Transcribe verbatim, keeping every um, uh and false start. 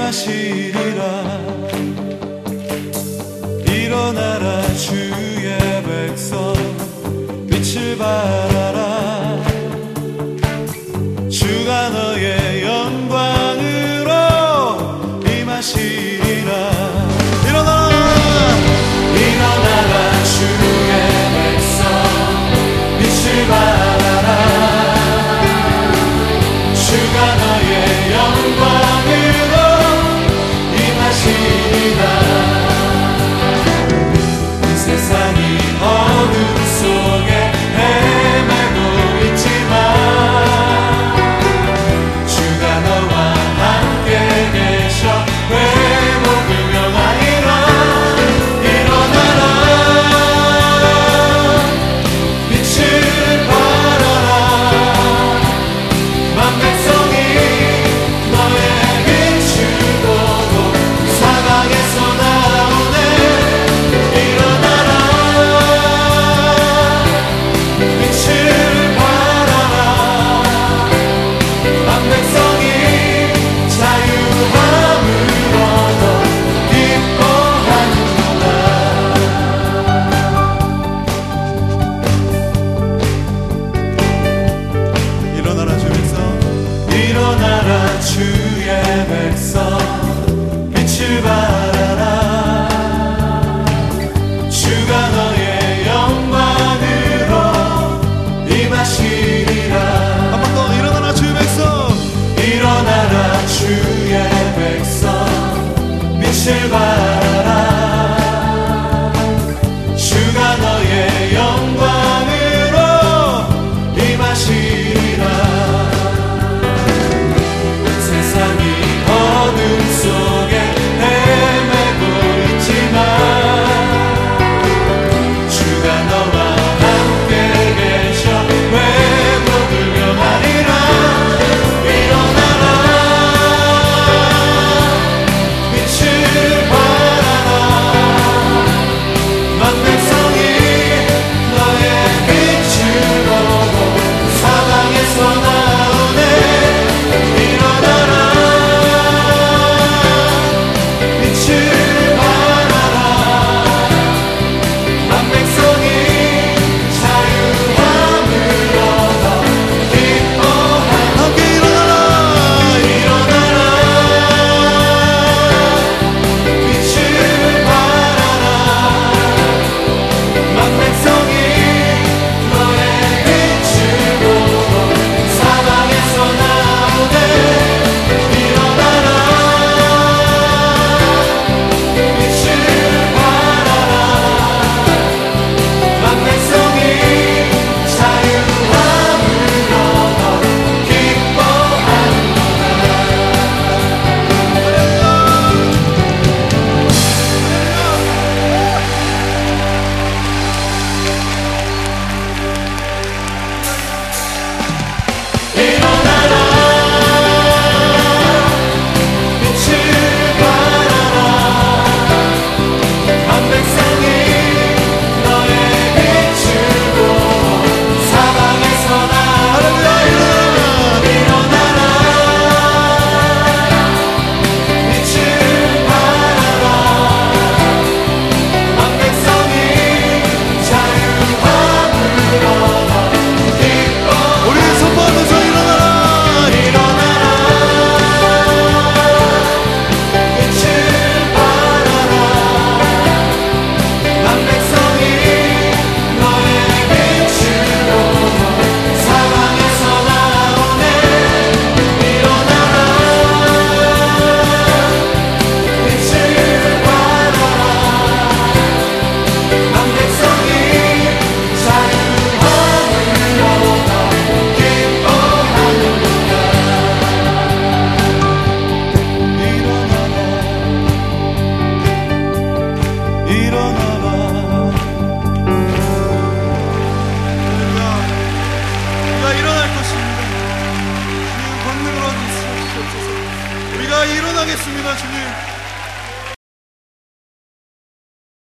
임하시리라. 일어나라 주의 백성 빛을 발하라. 주가 너의 영광으로 임하시리라. 일어나라 일어나라 주의 백성 빛을 발하라. 주가 너의 영광으로 임하시리라. 이 세상이 어둠 속에 헤매고 있지만 주가 너와 함께 계셔 회복을 명하리라. 일어나라 빛을 발하라. 만 백성이 너의 빛을 보고 사방에서 나오네. 일어나라 빛을 발하라. 만 백성이 자유함을 얻어 기뻐하는구나. 일어나라 주의 백성 일어나라 주의 백성 빛을 발하라. 주가 너의 영광으로 임하시리라. 한 번 더 일어나라 주의 백성 일어나라 주의 백성 빛을 발하라. 주가 너의 영광으로 임하시리라. 세상이 어둠 속에 헤매고 있지만 주가 너와 함께 계셔 회복을 명하리라. 일어나라 빛을 발하라. 만 백성이 너의 빛을 보고 사방에서 나오네. 일어나라 빛을 발하라. 만 백성이 자유함을 얻어 기뻐하라. 함께 일어나라 일어나라 빛을 발하라. 만 백성이 너의 빛을 보고 사방에서 나오네. 일어나라 빛을 발하라. 만 백성이 자유함을 얻어 기뻐하는구나. 일어나라 빛을 발하라. 만 백성이 너의 빛을 보고 사방에서 나오네. 일어나라 빛을 발하라. 만 백성이 자유함을 얻어 기뻐. 우리 손뻗어서 일어나라 일어나라 빛을 발하라. 만 백성이 너의 빛을 보고 사방에서 나오네. 일어나라 빛을 발하라. 만 백성이 자유함을 얻어 기뻐하는구나. 일어나라 일어나라. 우리가 일어날 것입니다. 주님 권능으로 주시옵소서. 우리가 일어나겠습니다 주님.